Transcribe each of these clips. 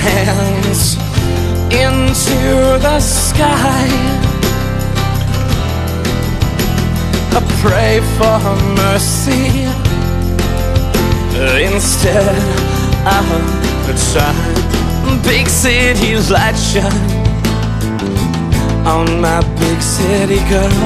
hands into the sky. I pray for mercy instead of a child. Big city light shine on my big city girl.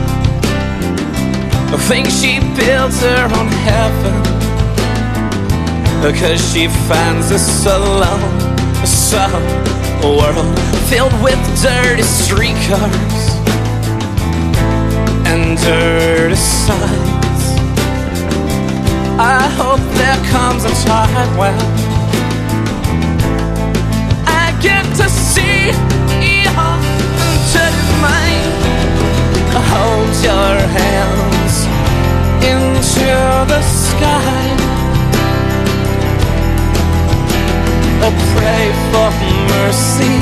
I think she built her own heaven, 'cause she finds us alone. Some world filled with dirty streetcars and dirty signs. I hope there comes a time when I get to see your dirty mind. Hold your hands into the sky. Oh, pray for mercy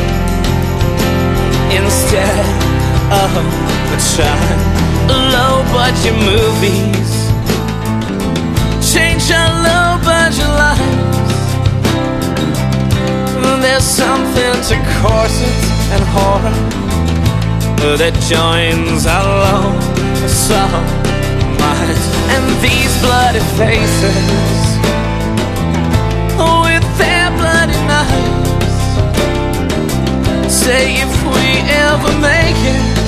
instead of a child. Low-budget movies change our low-budget lives. There's something to corsets and horror that joins our low soul minds. And these bloody faces with their bloody knives say if we ever make it,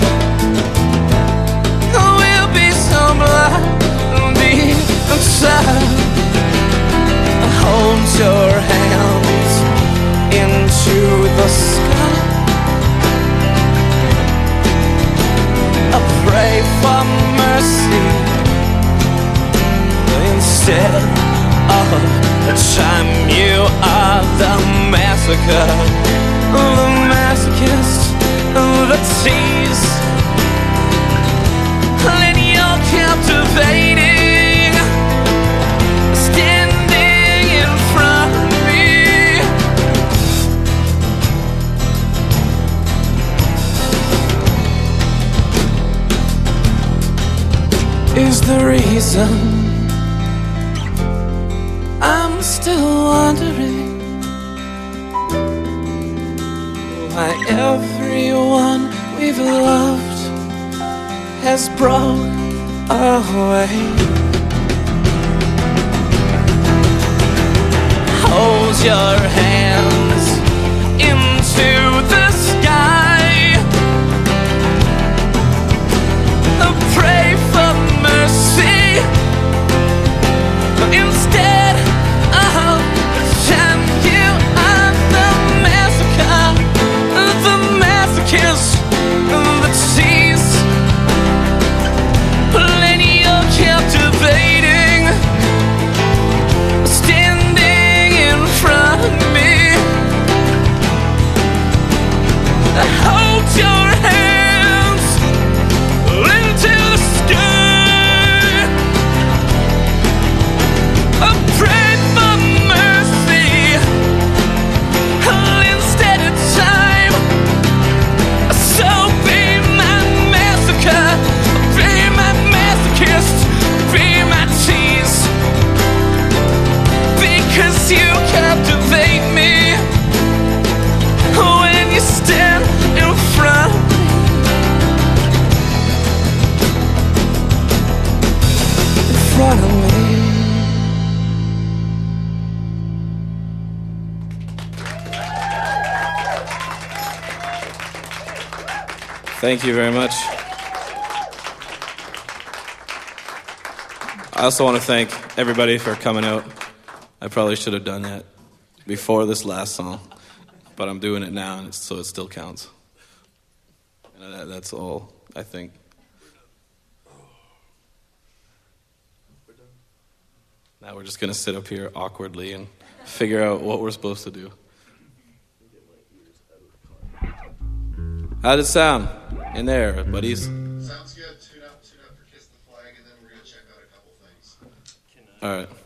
we'll be so bloody inside. Hold your hands into the sky. I pray for mercy instead of the time. You are the massacre, the masochist, the tease. And you're captivating, standing in front of me. Is the reason I'm still wondering why everyone we've loved has broke away. Hold your hands into the sky. Pray for mercy instead of time. You are the massacre, the masochist, the tease. Plenty of captivating, standing in front of me. Hold your hands into the sky. I pray for mercy instead of time. So be my massacre, be my masochist, be my tease. Because you captivate me when you stand in front of me. In front of me. Thank you very much. I also want to thank everybody for coming out. I probably should have done that before this last song, but I'm doing it now, and so it still counts. And that's all, I think. Now we're just going to sit up here awkwardly and figure out what we're supposed to do. How did it sound in there, buddies? Sounds good. Tune up for Kiss the Flag, and then we're going to check out a couple things. All right.